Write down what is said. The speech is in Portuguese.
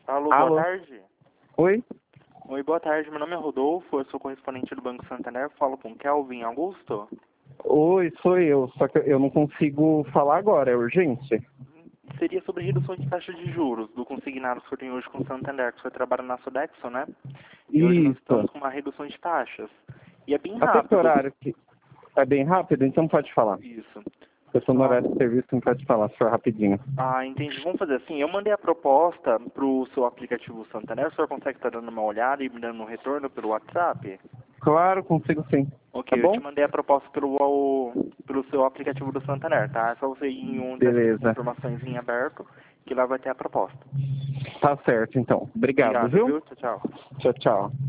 Alô, boa Alô? tarde. Oi? Oi, boa tarde. Meu nome é Rodolfo, eu sou correspondente do Banco Santander. Falo com Kelvin Augusto. Oi, sou eu, só que eu não consigo falar agora, é urgente? Seria sobre redução de taxa de juros do consignado que o senhor tem hoje com o Santander, que o senhor trabalha na Sodexo, né? E hoje nós Isso. estamos com uma redução de taxas. E é bem Até que rápido. horário que... É bem rápido, então pode falar. Isso. Eu estou no horário de serviço, não pode falar, se for rapidinho. Ah, entendi. Vamos fazer assim. Eu mandei a proposta para o seu aplicativo Santander. O senhor consegue estar dando uma olhada e me dando um retorno pelo WhatsApp? Claro, consigo sim. Ok, Tá eu te bom? mandei a proposta pelo seu aplicativo do Santander, tá? É só você ir em um das Beleza. informações em aberto, que lá vai ter a proposta. Tá certo, então. Obrigado, Obrigado, viu? viu? Tchau, tchau. Tchau, tchau.